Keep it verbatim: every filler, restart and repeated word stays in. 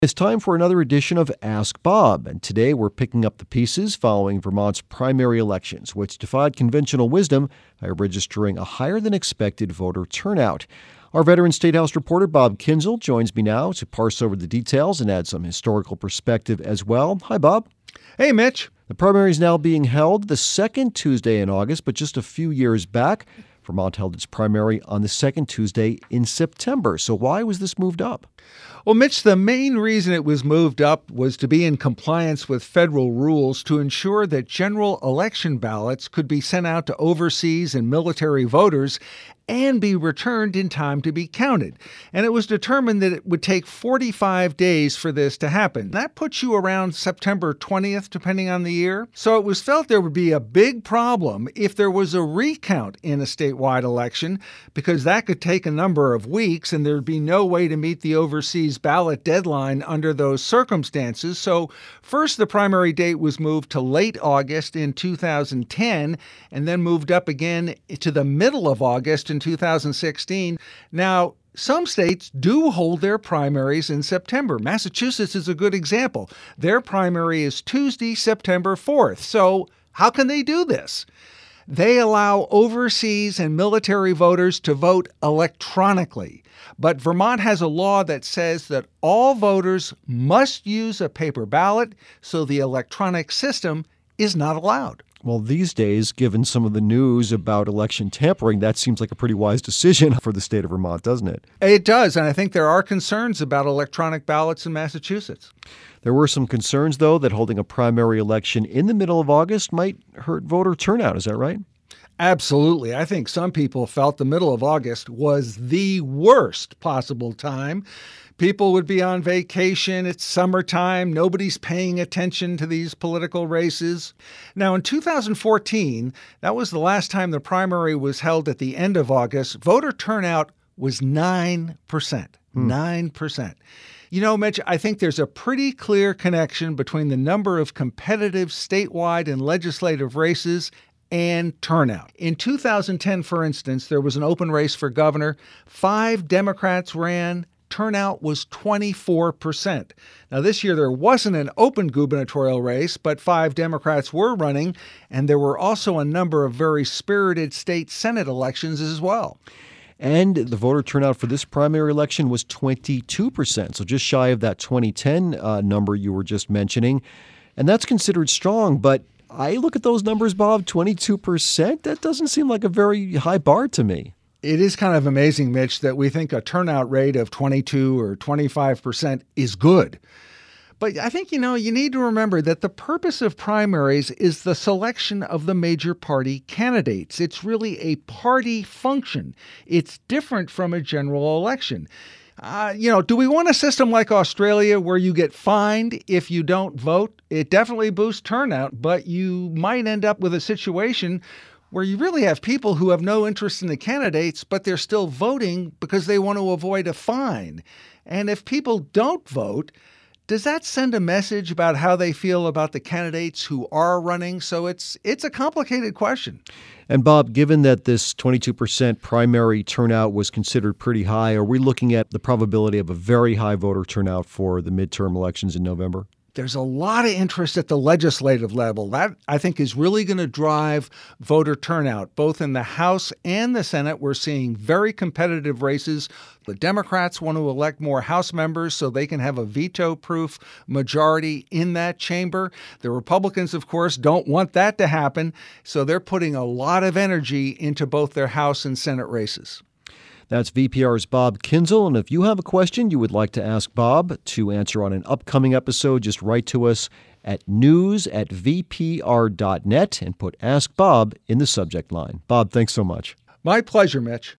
It's time for another edition of Ask Bob, and today we're picking up the pieces following Vermont's primary elections, which defied conventional wisdom by registering a higher-than-expected voter turnout. Our veteran State House reporter Bob Kinzel joins me now to parse over the details and add some historical perspective as well. Hi, Bob. Hey, Mitch. The primary is now being held the second Tuesday in August, but just a few years back, Vermont held its primary on the second Tuesday in September. So why was this moved up? Well, Mitch, the main reason it was moved up was to be in compliance with federal rules to ensure that general election ballots could be sent out to overseas and military voters and be returned in time to be counted. And it was determined that it would take forty-five days for this to happen. That puts you around September twentieth, depending on the year. So it was felt there would be a big problem if there was a recount in a statewide election, because that could take a number of weeks and there'd be no way to meet the overseas ballot deadline under those circumstances. So first, the primary date was moved to late August in two thousand ten and then moved up again to the middle of August in two thousand sixteen. Now, some states do hold their primaries in September. Massachusetts is a good example. Their primary is Tuesday, September fourth. So how can they do this? They allow overseas and military voters to vote electronically. But Vermont has a law that says that all voters must use a paper ballot, so the electronic system is not allowed. Well, these days, given some of the news about election tampering, that seems like a pretty wise decision for the state of Vermont, doesn't it? It does, and I think there are concerns about electronic ballots in Massachusetts. There were some concerns, though, that holding a primary election in the middle of August might hurt voter turnout. Is that right? Absolutely. I think some people felt the middle of August was the worst possible time. People would be on vacation. It's summertime. Nobody's paying attention to these political races. Now, in two thousand fourteen, that was the last time the primary was held at the end of August. Voter turnout was nine percent. Hmm. nine percent. You know, Mitch, I think there's a pretty clear connection between the number of competitive statewide and legislative races and turnout. In two thousand ten, for instance, there was an open race for governor. Five Democrats ran. Turnout was twenty-four percent. Now, this year there wasn't an open gubernatorial race, but five Democrats were running, and there were also a number of very spirited state Senate elections as well. And the voter turnout for this primary election was twenty-two percent, so just shy of that twenty ten uh, number you were just mentioning. And that's considered strong, but I look at those numbers, Bob, twenty-two percent, that doesn't seem like a very high bar to me. It is kind of amazing, Mitch, that we think a turnout rate of twenty-two or twenty-five percent is good. But I think, you know, you need to remember that the purpose of primaries is the selection of the major party candidates. It's really a party function. It's different from a general election. Uh, you know, do we want a system like Australia where you get fined if you don't vote? It definitely boosts turnout, but you might end up with a situation where you really have people who have no interest in the candidates, but they're still voting because they want to avoid a fine. And if people don't vote, does that send a message about how they feel about the candidates who are running? So it's it's a complicated question. And Bob, given that this twenty-two percent primary turnout was considered pretty high, are we looking at the probability of a very high voter turnout for the midterm elections in November? There's a lot of interest at the legislative level. That, I think, is really going to drive voter turnout, both in the House and the Senate. We're seeing very competitive races. The Democrats want to elect more House members so they can have a veto-proof majority in that chamber. The Republicans, of course, don't want that to happen, so they're putting a lot of energy into both their House and Senate races. That's V P R's Bob Kinzel, and if you have a question you would like to ask Bob to answer on an upcoming episode, just write to us at news at v p r dot net and put Ask Bob in the subject line. Bob, thanks so much. My pleasure, Mitch.